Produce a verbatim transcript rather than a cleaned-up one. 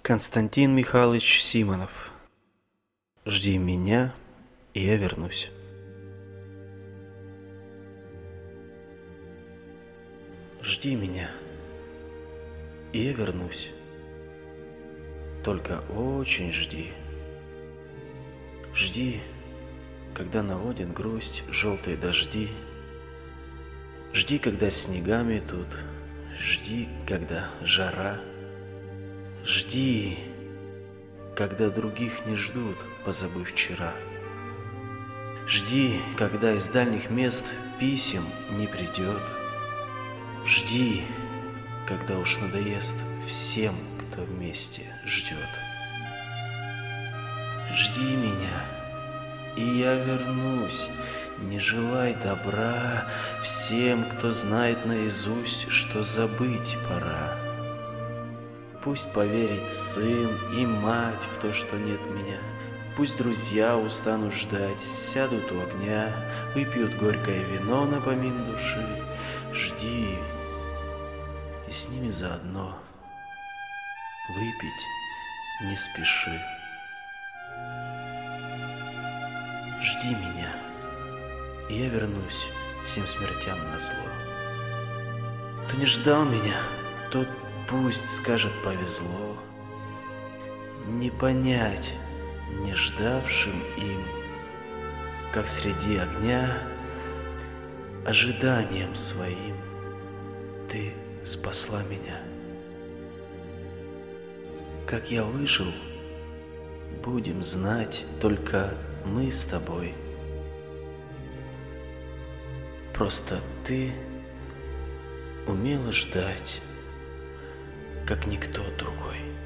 Константин Михайлович Симонов. Жди меня, и я вернусь. Жди меня, и я вернусь. Только очень жди. Жди, когда наводит грусть желтые дожди. Жди, когда снега метут. Жди, когда жара. Жди, когда других не ждут, позабыв вчера. Жди, когда из дальних мест писем не придет. Жди, когда уж надоест всем, кто вместе ждет. Жди меня, и я вернусь. Не желай добра всем, кто знает наизусть, что забыть пора. Пусть поверит сын и мать в то, что нет меня. Пусть друзья устанут ждать, сядут у огня, выпьют горькое вино на помин души. Жди, и с ними заодно выпить не спеши. Жди меня, и я вернусь всем смертям назло. Кто не ждал меня, тот пусть скажет повезло. Не понять не ждавшим им, как среди огня ожиданием своим ты спасла меня. Как я выжил, будем знать только мы с тобой. Просто ты умела ждать, как никто другой.